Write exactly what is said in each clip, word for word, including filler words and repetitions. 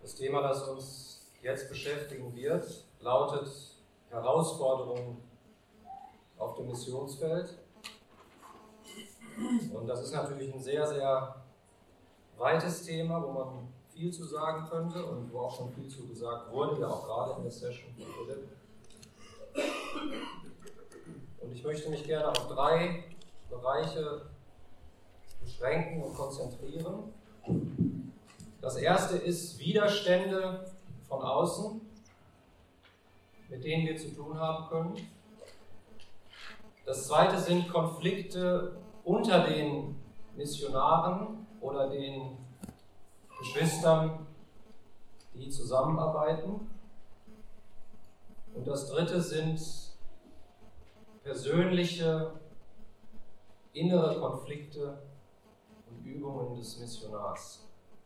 Das Thema, das uns jetzt beschäftigen wird, lautet Herausforderungen auf dem Missionsfeld. Und das ist natürlich ein sehr, sehr weites Thema, wo man viel zu sagen könnte und wo auch schon viel zu gesagt wurde, ja auch gerade in der Session von Philipp. Und ich möchte mich gerne auf drei Bereiche beschränken und konzentrieren. Das erste ist Widerstände von außen, mit denen wir zu tun haben können. Das zweite sind Konflikte unter den Missionaren oder den Geschwistern, die zusammenarbeiten. Und das dritte sind persönliche, innere Konflikte und Übungen des Missionars.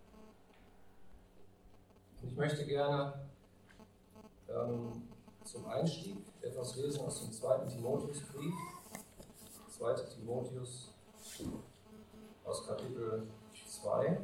Und ich möchte gerne ähm, zum Einstieg etwas lesen aus dem zweiten Timotheusbrief. zweiter Timotheus aus Kapitel zwei.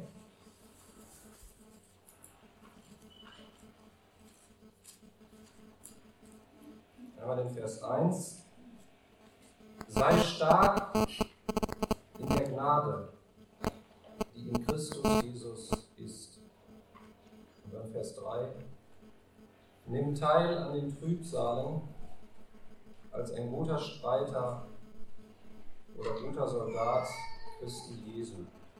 Einmal den Vers eins. Sei stark in der Gnade, die in Christus Jesus ist. Und dann Vers drei. Nimm teil an den Trübsalen als ein guter Streiter oder guter Soldat Christi Jesu.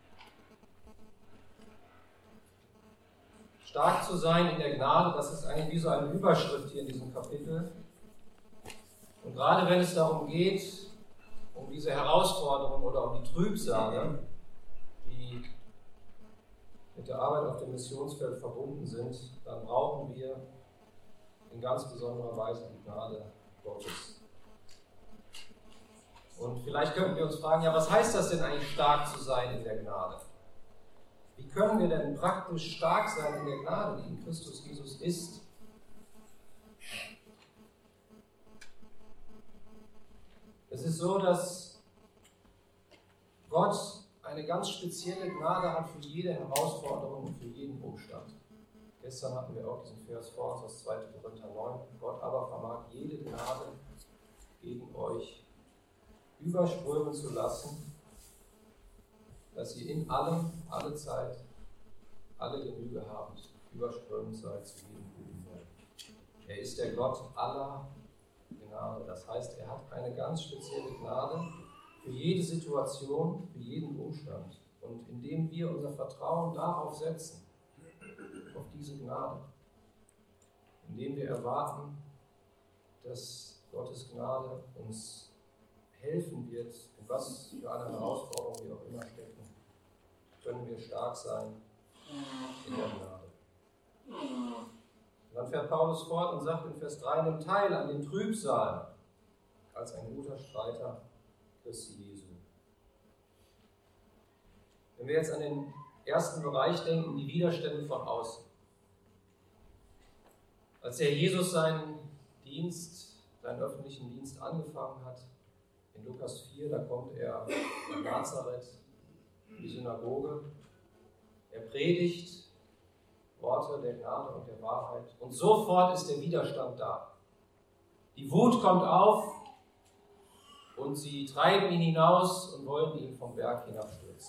Stark zu sein in der Gnade, das ist eigentlich wie so eine Überschrift hier in diesem Kapitel. Und gerade wenn es darum geht, um diese Herausforderung oder um die Trübsale, die mit der Arbeit auf dem Missionsfeld verbunden sind, dann brauchen wir in ganz besonderer Weise die Gnade Gottes. Und vielleicht könnten wir uns fragen, ja, was heißt das denn eigentlich, stark zu sein in der Gnade? Wie können wir denn praktisch stark sein in der Gnade, die in Christus Jesus ist? Es ist so, dass Gott eine ganz spezielle Gnade hat für jede Herausforderung und für jeden Umstand. Gestern hatten wir auch diesen Vers vor uns aus zweiter Korinther neun. Gott aber vermag jede Gnade gegen euch überströmen zu lassen, dass ihr in allem, alle Zeit, alle Genüge habt, überströmend seid zu jedem guten Werk. Er ist der Gott aller Gnade. Das heißt, er hat eine ganz spezielle Gnade für jede Situation, für jeden Umstand. Und indem wir unser Vertrauen darauf setzen, auf diese Gnade, indem wir erwarten, dass Gottes Gnade uns helfen wird, in was für eine Herausforderung wir auch immer stecken, können wir stark sein in der Gnade. Und dann fährt Paulus fort und sagt in Vers drei, nimm teil an den Trübsalen als ein guter Streiter Christi Jesu. Wenn wir jetzt an den ersten Bereich denken, die Widerstände von außen. Als der Jesus seinen Dienst, seinen öffentlichen Dienst angefangen hat, in Lukas vier, da kommt er nach Nazareth, in die Synagoge. Er predigt Worte der Gnade und der Wahrheit. Und sofort ist der Widerstand da. Die Wut kommt auf und sie treiben ihn hinaus und wollen ihn vom Berg hinabstürzen.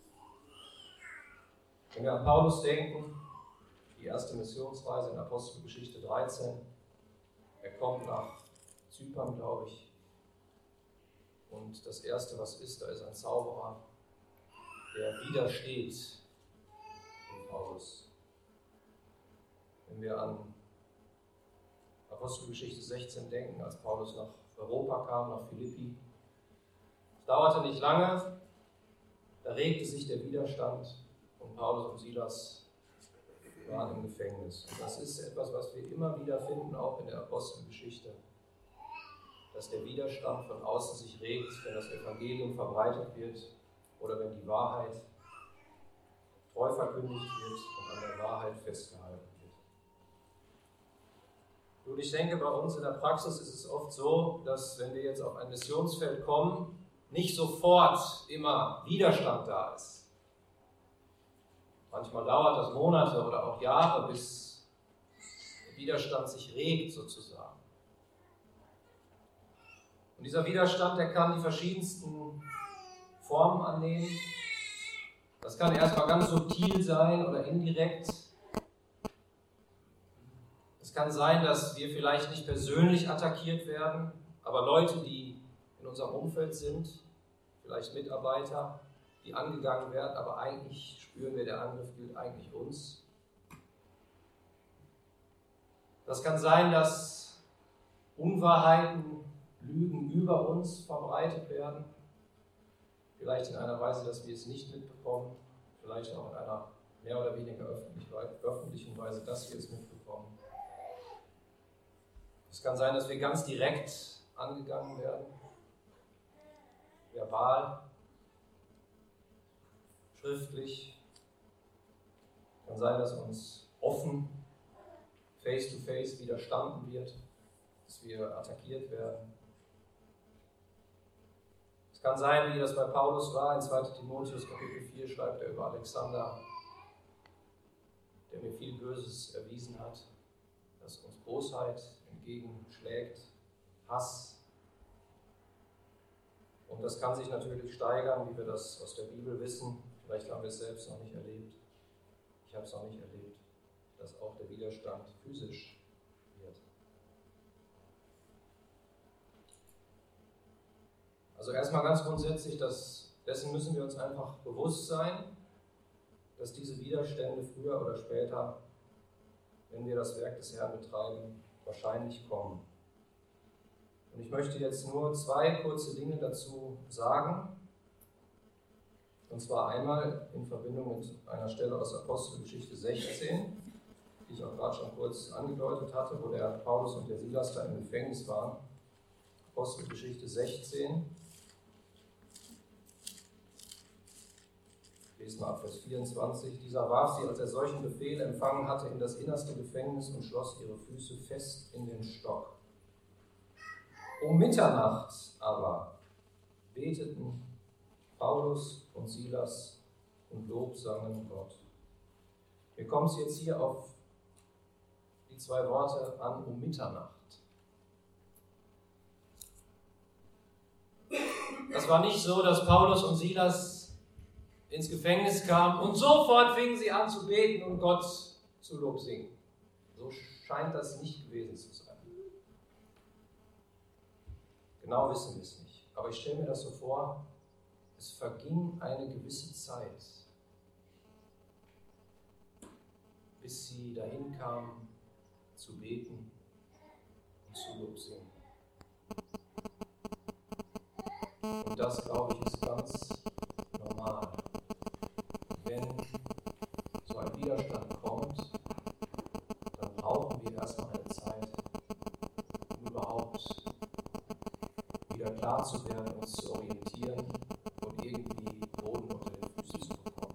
Wenn wir an Paulus denken, die erste Missionsreise in Apostelgeschichte dreizehn, er kommt nach Zypern, glaube ich, und das Erste, was ist, da ist ein Zauberer, der widersteht in Paulus. Wenn wir an Apostelgeschichte sechzehn denken, als Paulus nach Europa kam, nach Philippi, es dauerte nicht lange, da regte sich der Widerstand und Paulus und Silas waren im Gefängnis. Und das ist etwas, was wir immer wieder finden, auch in der Apostelgeschichte, dass der Widerstand von außen sich regt, wenn das Evangelium verbreitet wird oder wenn die Wahrheit treu verkündigt wird und an der Wahrheit festgehalten wird. Und ich denke, bei uns in der Praxis ist es oft so, dass wenn wir jetzt auf ein Missionsfeld kommen, nicht sofort immer Widerstand da ist. Manchmal dauert das Monate oder auch Jahre, bis der Widerstand sich regt sozusagen. Und dieser Widerstand, der kann die verschiedensten Formen annehmen. Das kann erstmal ganz subtil sein oder indirekt. Es kann sein, dass wir vielleicht nicht persönlich attackiert werden, aber Leute, die in unserem Umfeld sind, vielleicht Mitarbeiter, die angegangen werden, aber eigentlich spüren wir, der Angriff gilt eigentlich uns. Das kann sein, dass Unwahrheiten, Lügen über uns verbreitet werden, vielleicht in einer Weise, dass wir es nicht mitbekommen, vielleicht auch in einer mehr oder weniger öffentlichen Weise, dass wir es mitbekommen. Es kann sein, dass wir ganz direkt angegangen werden, verbal, schriftlich. Es kann sein, dass uns offen, face-to-face widerstanden wird, dass wir attackiert werden. Es kann sein, wie das bei Paulus war, in zweiter Timotheus Kapitel vier schreibt er über Alexander, der mir viel Böses erwiesen hat, dass uns Bosheit entgegenschlägt, Hass. Und das kann sich natürlich steigern, wie wir das aus der Bibel wissen. Vielleicht haben wir es selbst noch nicht erlebt. Ich habe es noch nicht erlebt, dass auch der Widerstand physisch wird. Also erstmal ganz grundsätzlich, dass, dessen müssen wir uns einfach bewusst sein, dass diese Widerstände früher oder später, wenn wir das Werk des Herrn betreiben, wahrscheinlich kommen. Und ich möchte jetzt nur zwei kurze Dinge dazu sagen. Und zwar einmal in Verbindung mit einer Stelle aus Apostelgeschichte sechzehn, die ich auch gerade schon kurz angedeutet hatte, wo der Paulus und der Silas da im Gefängnis waren. Apostelgeschichte sechzehn. Lesen wir ab Vers vierundzwanzig. Dieser warf sie, als er solchen Befehl empfangen hatte, in das innerste Gefängnis und schloss ihre Füße fest in den Stock. Um Mitternacht aber beteten Paulus und Silas und Lob sangen Gott. Mir kommt es jetzt hier auf die zwei Worte an, um Mitternacht. Das war nicht so, dass Paulus und Silas ins Gefängnis kamen und sofort fingen sie an zu beten und Gott zu Lob singen. So scheint das nicht gewesen zu sein. Genau wissen wir es nicht. Aber ich stelle mir das so vor, es verging eine gewisse Zeit, bis sie dahin kamen, zu beten und zu Lob singen. Und das, glaube ich, ist ganz normal. Wenn so ein Widerstand kommt, dann brauchen wir erstmal eine Zeit, um überhaupt wieder klar zu werden, uns zu orientieren und irgendwie Boden unter den Füßen zu bekommen.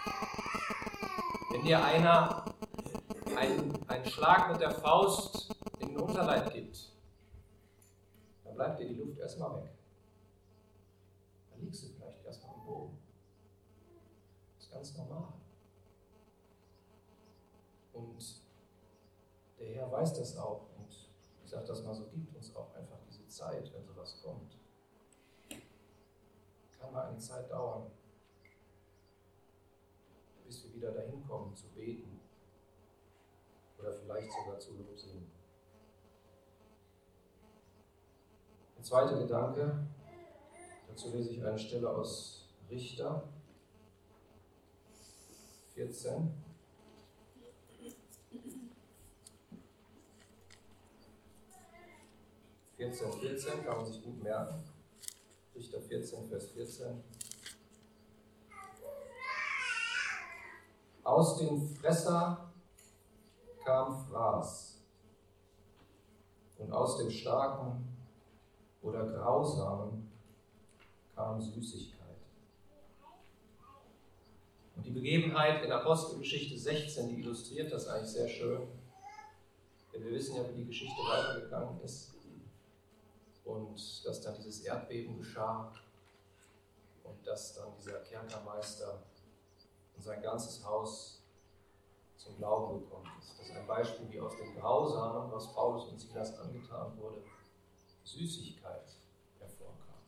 Wenn dir einer einen, einen Schlag mit der Faust in den Unterleib gibt, dann bleibt dir die Luft erstmal weg. Dann liegst du vielleicht erstmal am Boden. Das ist ganz normal. Und der Herr weiß das auch. Und ich sage das mal so, gibt uns auch einfach diese Zeit, wenn sowas kommt. Kann mal eine Zeit dauern, bis wir wieder dahin kommen, zu beten. Oder vielleicht sogar zu Lob singen. Der zweite Gedanke, dazu lese ich eine Stelle aus Richter vierzehn. vierzehn, vierzehn kann man sich gut merken. Richter vierzehn, Vers vierzehn. Aus dem Fresser kam Fraß und aus dem Starken oder Grausamen kam Süßigkeit. Und die Begebenheit in Apostelgeschichte sechzehn, die illustriert das eigentlich sehr schön. Denn wir wissen ja, wie die Geschichte weitergegangen ist. Und dass dann dieses Erdbeben geschah und dass dann dieser Kerkermeister und sein ganzes Haus Glauben gekommen ist. Das ist ein Beispiel, wie aus dem Grausamen, was Paulus und Silas angetan wurde, Süßigkeit hervorkam.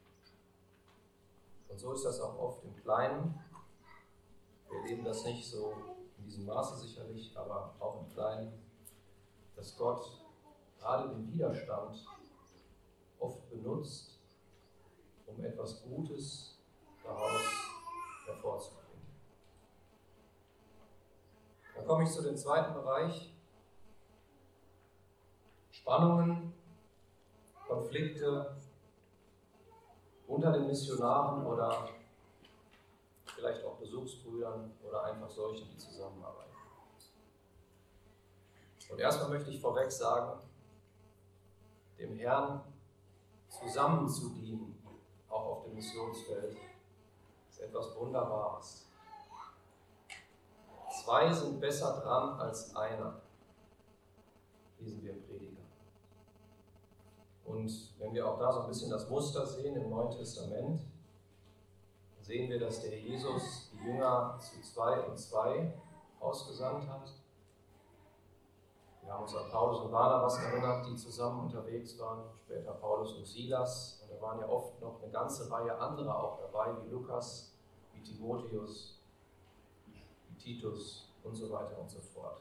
Und so ist das auch oft im Kleinen. Wir erleben das nicht so in diesem Maße sicherlich, aber auch im Kleinen, dass Gott gerade den Widerstand oft benutzt, um etwas Gutes daraus hervorzubringen. Dann komme ich zu dem zweiten Bereich. Spannungen, Konflikte unter den Missionaren oder vielleicht auch Besuchsbrüdern oder einfach solchen, die zusammenarbeiten. Und erstmal möchte ich vorweg sagen, dem Herrn zusammen zu dienen, auch auf dem Missionsfeld, ist etwas Wunderbares. Zwei sind besser dran als einer, lesen wir im Prediger. Und wenn wir auch da so ein bisschen das Muster sehen im Neuen Testament, dann sehen wir, dass der Jesus die Jünger zu zwei und zwei ausgesandt hat. Wir haben uns an Paulus und Barnabas erinnert, die zusammen unterwegs waren, später Paulus und Silas. Und da waren ja oft noch eine ganze Reihe anderer auch dabei, wie Lukas, wie Timotheus, wie Titus und so weiter und so fort.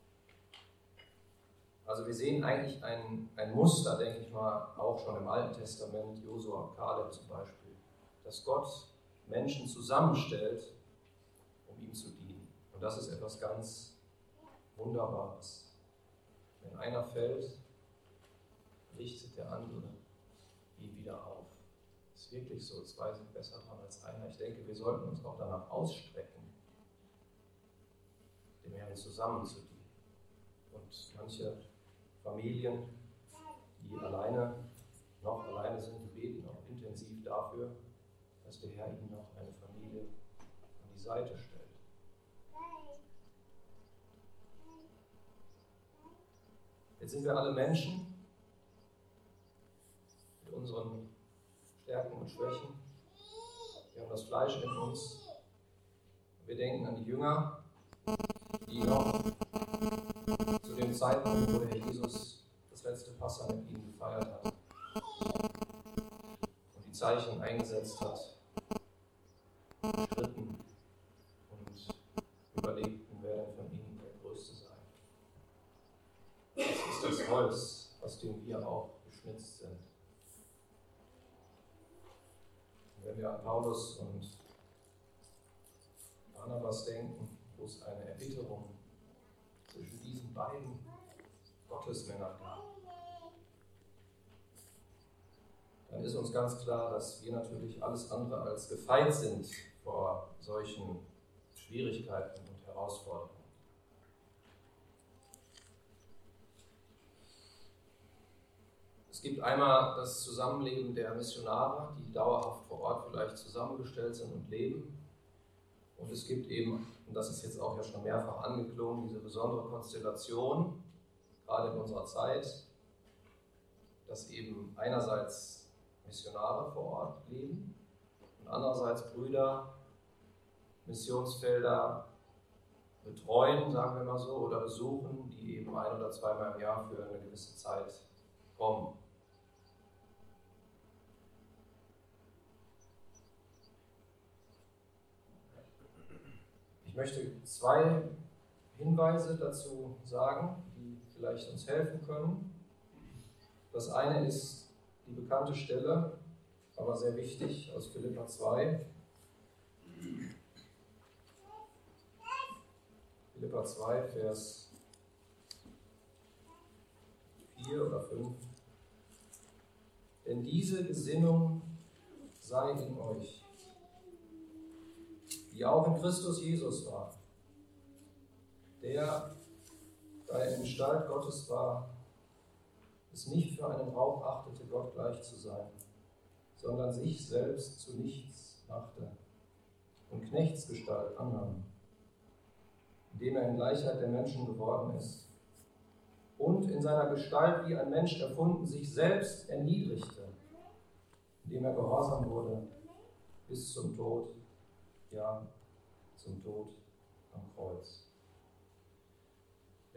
Also wir sehen eigentlich ein, ein Muster, denke ich mal, auch schon im Alten Testament, Josua und Kaleb zum Beispiel, dass Gott Menschen zusammenstellt, um ihm zu dienen. Und das ist etwas ganz Wunderbares. Wenn einer fällt, richtet der andere ihn wieder auf. Es ist wirklich so, zwei sind besser dran als einer. Ich denke, wir sollten uns auch danach ausstrecken, dem Herrn zusammen zu dienen. Und manche Familien, die alleine, noch alleine sind, die beten auch intensiv dafür, dass der Herr ihnen noch eine Familie an die Seite stellt. Jetzt sind wir alle Menschen mit unseren Stärken und Schwächen. Wir haben das Fleisch in uns. Wir denken an die Jünger, die noch zu dem Zeitpunkt, wo der Herr Jesus das letzte Passa mit ihnen gefeiert hat und die Zeichen eingesetzt hat, schritten und überlegten, wer denn von ihnen der Größte sei. Das ist das Holz, aus dem wir auch geschnitzt sind. Und wenn wir an Paulus und Barnabas denken, wo es eine Erbitterung zwischen diesen beiden Gottesmännern gab, dann ist uns ganz klar, dass wir natürlich alles andere als gefeit sind vor solchen Schwierigkeiten und Herausforderungen. Es gibt einmal das Zusammenleben der Missionare, die dauerhaft vor Ort vielleicht zusammengestellt sind und leben. Und es gibt eben, und das ist jetzt auch ja schon mehrfach angeklungen, diese besondere Konstellation, gerade in unserer Zeit, dass eben einerseits Missionare vor Ort leben und andererseits Brüder Missionsfelder betreuen, sagen wir mal so, oder besuchen, die eben ein- oder zweimal im Jahr für eine gewisse Zeit kommen. Ich möchte zwei Hinweise dazu sagen, die vielleicht uns helfen können. Das eine ist die bekannte Stelle, aber sehr wichtig, aus Philipper zwei. Philipper zwei, Vers vier oder fünf. Denn diese Gesinnung sei in euch, die auch in Christus Jesus war, der, da er in Gestalt Gottes war, es nicht für einen Raub achtete, Gott gleich zu sein, sondern sich selbst zu nichts machte und Knechtsgestalt annahm, indem er in Gleichheit der Menschen geworden ist und in seiner Gestalt wie ein Mensch erfunden sich selbst erniedrigte, indem er gehorsam wurde bis zum Tod, ja, zum Tod am Kreuz.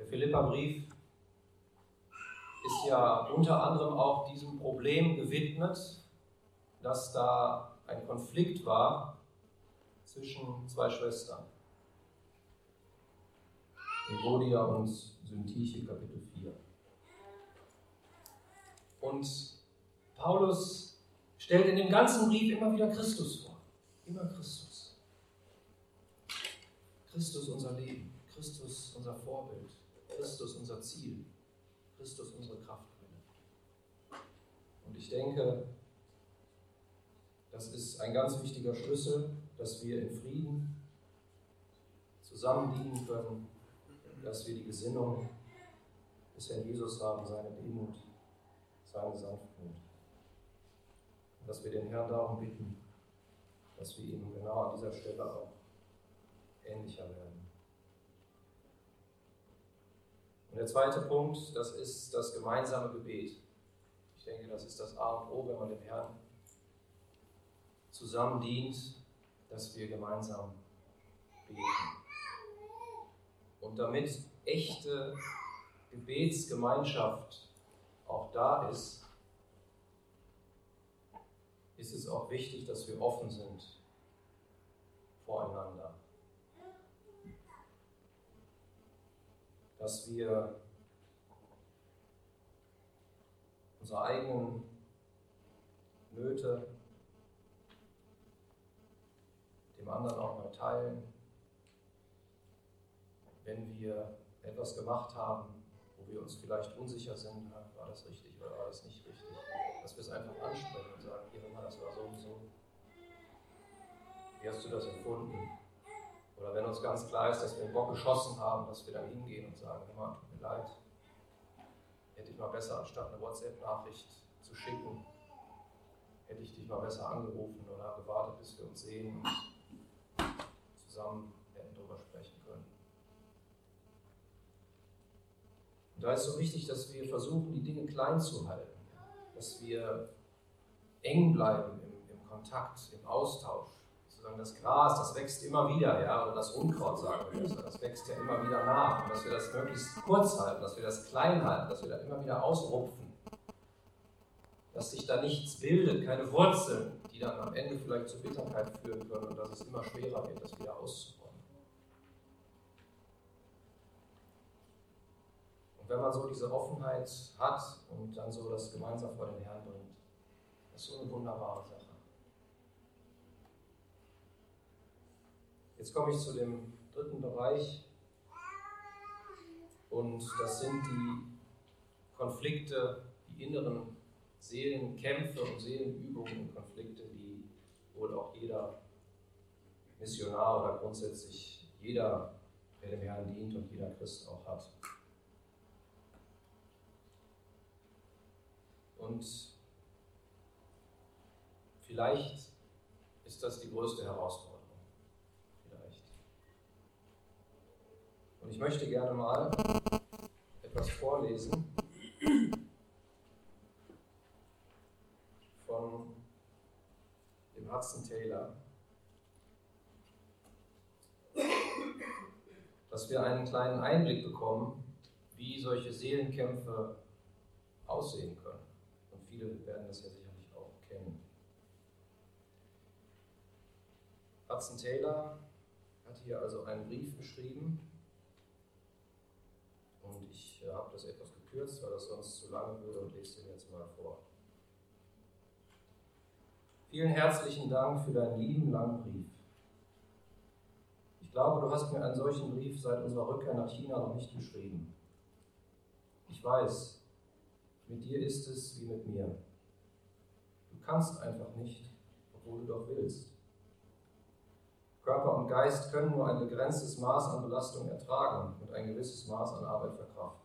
Philipperbrief ist ja unter anderem auch diesem Problem gewidmet, dass da ein Konflikt war zwischen zwei Schwestern. Evodia und Syntyche, Kapitel vier. Und Paulus stellt in dem ganzen Brief immer wieder Christus vor. Immer Christus. Christus unser Leben, Christus unser Vorbild, Christus unser Ziel, Christus unsere Kraftquelle. Und ich denke, das ist ein ganz wichtiger Schlüssel, dass wir in Frieden zusammen dienen können, dass wir die Gesinnung des Herrn Jesus haben, seine Demut, seine Sanftmut. Und dass wir den Herrn darum bitten, dass wir ihm genau an dieser Stelle auch ähnlicher werden. Und der zweite Punkt, das ist das gemeinsame Gebet. Ich denke, das ist das A und O, wenn man dem Herrn zusammen dient, dass wir gemeinsam beten. Und damit echte Gebetsgemeinschaft auch da ist, ist es auch wichtig, dass wir offen sind voreinander. Dass wir unsere eigenen Nöte dem anderen auch mal teilen. Wenn wir etwas gemacht haben, wo wir uns vielleicht unsicher sind, war das richtig oder war das nicht richtig, dass wir es einfach ansprechen und sagen, hier, das war so und so. Wie hast du das empfunden? Oder wenn uns ganz klar ist, dass wir den Bock geschossen haben, dass wir dann hingehen und sagen, hör mal, tut mir leid, hätte ich mal besser, anstatt eine WhatsApp-Nachricht zu schicken, hätte ich dich mal besser angerufen oder gewartet, bis wir uns sehen und zusammen hätten darüber sprechen können. Und da ist so wichtig, dass wir versuchen, die Dinge klein zu halten, dass wir eng bleiben im, im Kontakt, im Austausch. Das Gras, das wächst immer wieder, ja, oder das Unkraut, sagen wir besser, das wächst ja immer wieder nach. Und dass wir das möglichst kurz halten, dass wir das klein halten, dass wir da immer wieder ausrupfen. Dass sich da nichts bildet, keine Wurzeln, die dann am Ende vielleicht zur Bitterkeit führen können und dass es immer schwerer wird, das wieder auszuräumen. Und wenn man so diese Offenheit hat und dann so das gemeinsam vor den Herrn bringt, das ist so eine wunderbare Sache. Jetzt komme ich zu dem dritten Bereich und das sind die Konflikte, die inneren Seelenkämpfe und Seelenübungen und Konflikte, die wohl auch jeder Missionar oder grundsätzlich jeder, der dem Herrn dient und jeder Christ auch hat. Und vielleicht ist das die größte Herausforderung. Und ich möchte gerne mal etwas vorlesen von dem Hudson Taylor, dass wir einen kleinen Einblick bekommen, wie solche Seelenkämpfe aussehen können. Und viele werden das ja sicherlich auch kennen. Hudson Taylor hat hier also einen Brief geschrieben. Und ich äh, habe das etwas gekürzt, weil das sonst zu lange würde und lese den jetzt mal vor. Vielen herzlichen Dank für deinen lieben, langen Brief. Ich glaube, du hast mir einen solchen Brief seit unserer Rückkehr nach China noch nicht geschrieben. Ich weiß, mit dir ist es wie mit mir. Du kannst einfach nicht, obwohl du doch willst. Körper und Geist können nur ein begrenztes Maß an Belastung ertragen und ein gewisses Maß an Arbeit verkraften.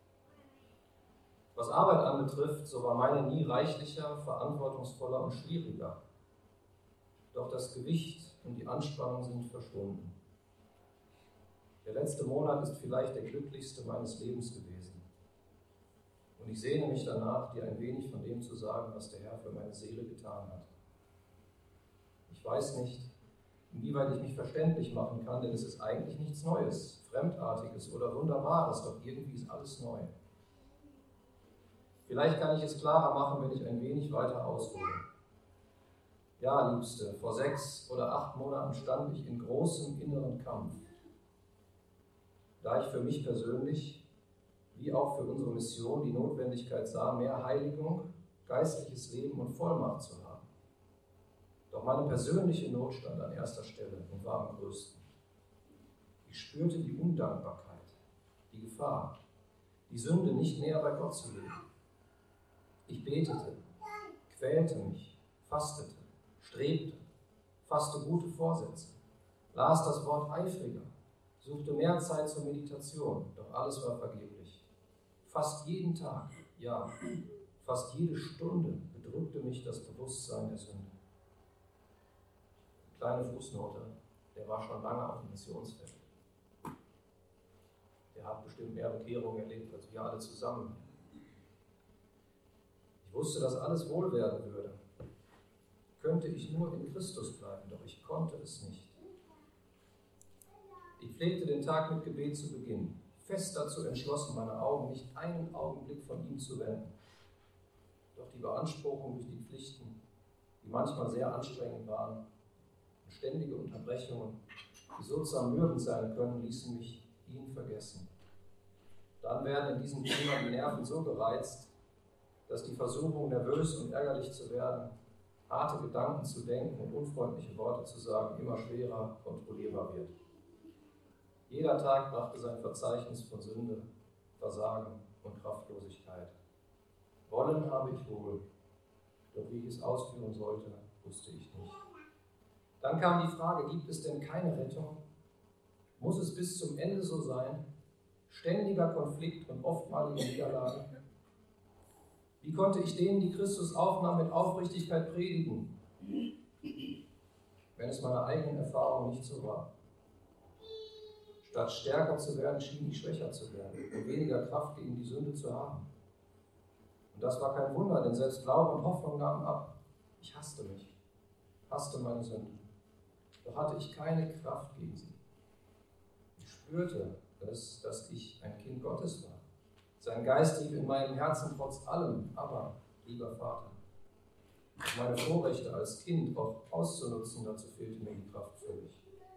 Was Arbeit anbetrifft, so war meine nie reichlicher, verantwortungsvoller und schwieriger. Doch das Gewicht und die Anspannung sind verschwunden. Der letzte Monat ist vielleicht der glücklichste meines Lebens gewesen. Und ich sehne mich danach, dir ein wenig von dem zu sagen, was der Herr für meine Seele getan hat. Ich weiß nicht, inwieweit ich mich verständlich machen kann, denn es ist eigentlich nichts Neues, Fremdartiges oder Wunderbares, doch irgendwie ist alles neu. Vielleicht kann ich es klarer machen, wenn ich ein wenig weiter aushole. Ja, Liebste, vor sechs oder acht Monaten stand ich in großem inneren Kampf, da ich für mich persönlich, wie auch für unsere Mission, die Notwendigkeit sah, mehr Heiligung, geistliches Leben und Vollmacht zu haben. Doch meine persönliche Not stand an erster Stelle und war am größten. Ich spürte die Undankbarkeit, die Gefahr, die Sünde, nicht näher bei Gott zu leben. Ich betete, quälte mich, fastete, strebte, fasste gute Vorsätze, las das Wort eifriger, suchte mehr Zeit zur Meditation, doch alles war vergeblich. Fast jeden Tag, ja, fast jede Stunde bedrückte mich das Bewusstsein der Sünde. Kleine Fußnote, der war schon lange auf dem Missionsfeld. Der hat bestimmt mehr Bekehrungen erlebt als wir alle zusammen. Ich wusste, dass alles wohl werden würde. Könnte ich nur in Christus bleiben, doch ich konnte es nicht. Ich pflegte den Tag mit Gebet zu beginnen, fest dazu entschlossen, meine Augen nicht einen Augenblick von ihm zu wenden. Doch die Beanspruchung durch die Pflichten, die manchmal sehr anstrengend waren, und ständige Unterbrechungen, die so zermürbend sein können, ließen mich ihn vergessen. Dann werden in diesem Thema die Nerven so gereizt, dass die Versuchung, nervös und ärgerlich zu werden, harte Gedanken zu denken und unfreundliche Worte zu sagen, immer schwerer kontrollierbar wird. Jeder Tag brachte sein Verzeichnis von Sünde, Versagen und Kraftlosigkeit. Wollen habe ich wohl, doch wie ich es ausführen sollte, wusste ich nicht. Dann kam die Frage, gibt es denn keine Rettung? Muss es bis zum Ende so sein? Ständiger Konflikt und oftmalige Niederlagen? Wie konnte ich denen, die Christus aufnahm, mit Aufrichtigkeit predigen, wenn es meiner eigenen Erfahrung nicht so war? Statt stärker zu werden, schien ich schwächer zu werden und weniger Kraft gegen die Sünde zu haben. Und das war kein Wunder, denn selbst Glaube und Hoffnung nahmen ab. Ich hasste mich, hasste meine Sünde. Doch hatte ich keine Kraft gegen sie. Ich spürte, dass, dass ich ein Kind Gottes war. Sein Geist rief in meinem Herzen trotz allem, aber, lieber Vater, meine Vorrechte als Kind auch auszunutzen, dazu fehlte mir die Kraft völlig.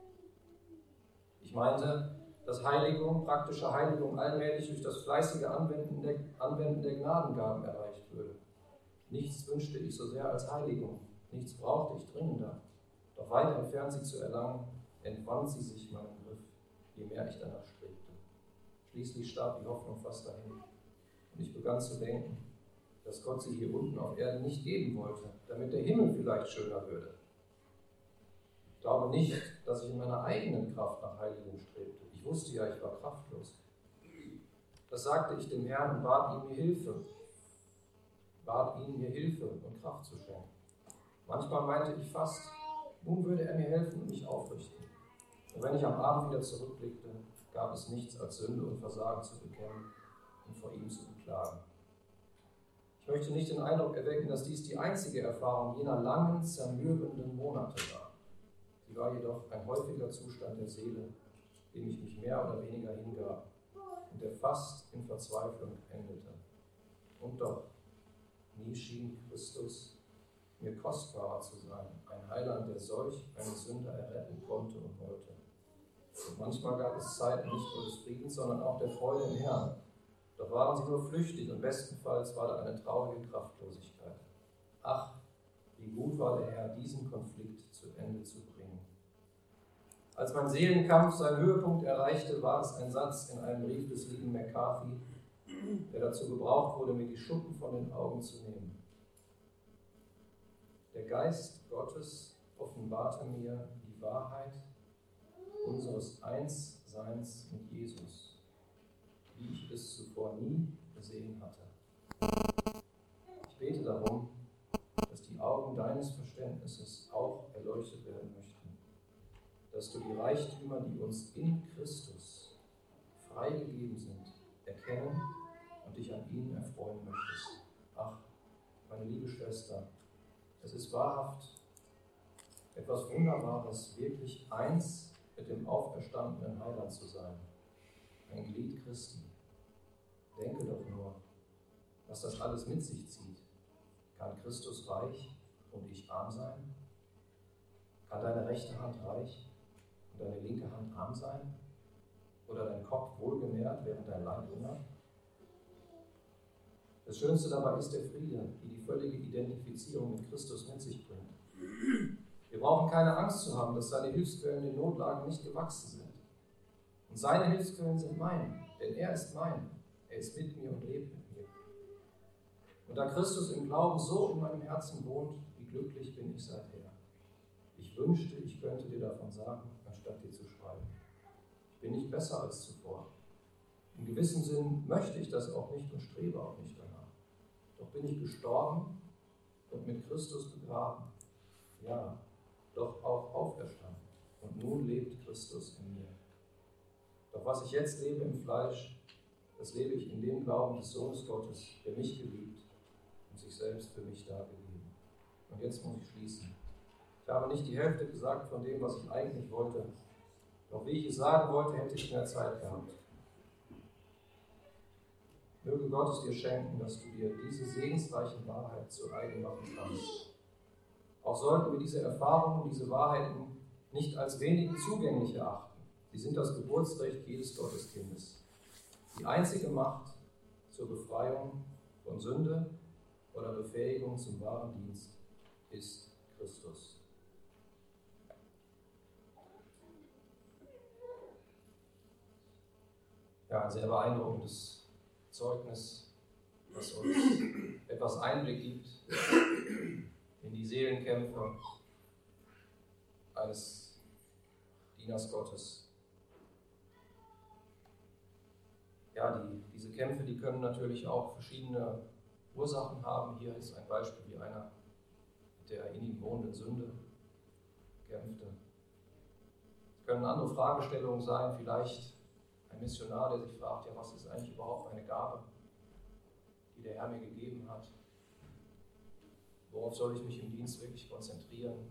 Ich meinte, dass Heiligung, praktische Heiligung allmählich durch das fleißige Anwenden der, Anwenden der Gnadengaben erreicht würde. Nichts wünschte ich so sehr als Heiligung, nichts brauchte ich dringender. Doch weit entfernt sie zu erlangen, entwand sie sich meinem Griff, je mehr ich danach strebte. Schließlich starb die Hoffnung fast dahin. Und ich begann zu denken, dass Gott sie hier unten auf Erden nicht geben wollte, damit der Himmel vielleicht schöner würde. Ich glaube nicht, dass ich in meiner eigenen Kraft nach Heiligung strebte. Ich wusste ja, ich war kraftlos. Das sagte ich dem Herrn und bat ihn mir Hilfe, bat ihn mir Hilfe und Kraft zu schenken. Manchmal meinte ich fast, nun würde er mir helfen und mich aufrichten. Und wenn ich am Abend wieder zurückblickte, gab es nichts als Sünde und Versagen zu bekennen und vor ihm zu beklagen. Ich möchte nicht den Eindruck erwecken, dass dies die einzige Erfahrung jener langen, zermürbenden Monate war. Sie war jedoch ein häufiger Zustand der Seele, dem ich mich mehr oder weniger hingab und der fast in Verzweiflung endete. Und doch, nie schien Christus mir kostbarer zu sein, ein Heiland, der solch einen Sünder erretten konnte und wollte. Und manchmal gab es Zeiten nicht nur des Friedens, sondern auch der Freude im Herrn. Doch waren sie nur flüchtig und bestenfalls war da eine traurige Kraftlosigkeit. Ach, wie gut war der Herr, diesen Konflikt zu Ende zu bringen. Als mein Seelenkampf seinen Höhepunkt erreichte, war es ein Satz in einem Brief des lieben McCarthy, der dazu gebraucht wurde, mir die Schuppen von den Augen zu nehmen. Der Geist Gottes offenbarte mir die Wahrheit unseres Einsseins mit Jesus, wie ich es zuvor nie gesehen hatte. Ich bete darum, dass die Augen deines Verständnisses auch erleuchtet werden möchten, dass du die Reichtümer, die uns in Christus freigegeben sind, erkennen und dich an ihnen erfreuen möchtest. Ach, meine liebe Schwester, es ist wahrhaft etwas Wunderbares, wirklich eins mit dem auferstandenen Heiland zu sein. Ein Glied Christi. Denke doch nur, was das alles mit sich zieht. Kann Christus reich und ich arm sein? Kann deine rechte Hand reich und deine linke Hand arm sein? Oder dein Kopf wohlgenährt, während dein Leib hungert? Das Schönste dabei ist der Friede, die die völlige Identifizierung mit Christus mit sich bringt. Wir brauchen keine Angst zu haben, dass seine Hilfsquellen den Notlagen nicht gewachsen sind. Und seine Hilfsquellen sind mein, denn er ist mein. Er ist mit mir und lebt mit mir. Und da Christus im Glauben so in meinem Herzen wohnt, wie glücklich bin ich seither. Ich wünschte, ich könnte dir davon sagen, anstatt dir zu schreiben. Ich bin nicht besser als zuvor. In gewissem Sinn möchte ich das auch nicht und strebe auch nicht danach. Doch bin ich gestorben und mit Christus begraben. Ja, doch auch auferstanden. Und nun lebt Christus in mir. Doch was ich jetzt lebe im Fleisch, das lebe ich in dem Glauben des Sohnes Gottes, der mich geliebt und sich selbst für mich dargegeben. Und jetzt muss ich schließen. Ich habe nicht die Hälfte gesagt von dem, was ich eigentlich wollte. Doch wie ich es sagen wollte, hätte ich mehr Zeit gehabt. Möge Gott es dir schenken, dass du dir diese segensreiche Wahrheit zu eigen machen kannst. Auch sollten wir diese Erfahrungen, diese Wahrheiten nicht als wenig zugänglich erachten. Sie sind das Geburtsrecht jedes Gotteskindes. Die einzige Macht zur Befreiung von Sünde oder Befähigung zum wahren Dienst ist Christus. Ja, ein sehr beeindruckendes Zeugnis, das uns etwas Einblick gibt in die Seelenkämpfe eines Dieners Gottes. Ja, die, diese Kämpfe, die können natürlich auch verschiedene Ursachen haben. Hier ist ein Beispiel, wie einer mit der in ihm wohnenden Sünde kämpfte. Es können andere Fragestellungen sein, vielleicht ein Missionar, der sich fragt, ja, was ist eigentlich überhaupt eine Gabe, die der Herr mir gegeben hat? Worauf soll ich mich im Dienst wirklich konzentrieren?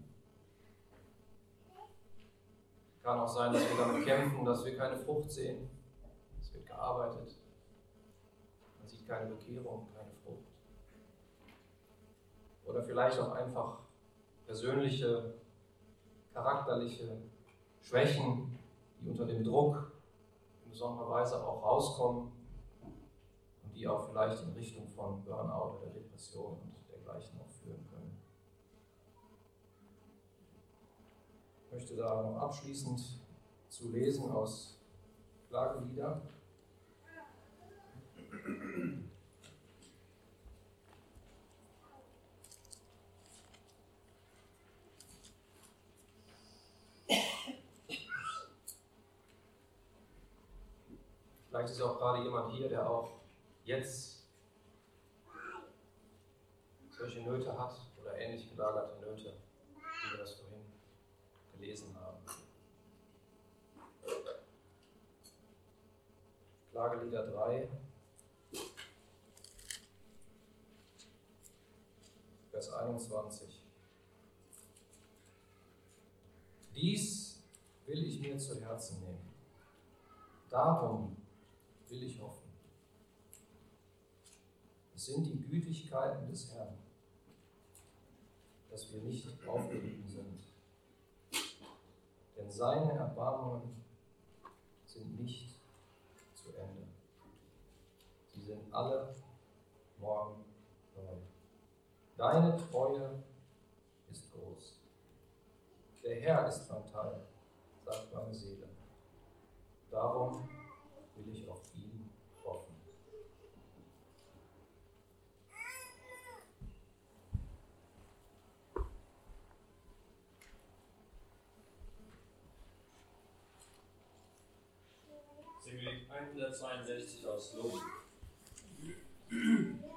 Kann auch sein, dass wir damit kämpfen, dass wir keine Frucht sehen. Es wird gearbeitet. Man sieht keine Bekehrung, keine Frucht. Oder vielleicht auch einfach persönliche, charakterliche Schwächen, die unter dem Druck in besonderer Weise auch rauskommen und die auch vielleicht in Richtung von Burnout oder Depression und dergleichen auch führen können. Ich möchte da noch abschließend zu lesen aus Klagelieder. Vielleicht ist auch gerade jemand hier, der auch jetzt solche Nöte hat oder ähnlich gelagerte Nöte, wie wir das vorhin gelesen haben. Klagelieder drei, Vers einundzwanzig. Dies will ich mir zu Herzen nehmen. Darum will ich hoffen. Es sind die Gütigkeiten des Herrn, dass wir nicht aufgerieben sind. Denn seine Erbarmungen sind nicht zu Ende. Sie sind alle morgen neu. Deine Treue ist groß. Der Herr ist mein Teil, sagt meine Seele. Darum will ich auf ihn hoffen. Singen wir hundertzweiundsechzig aus Lob.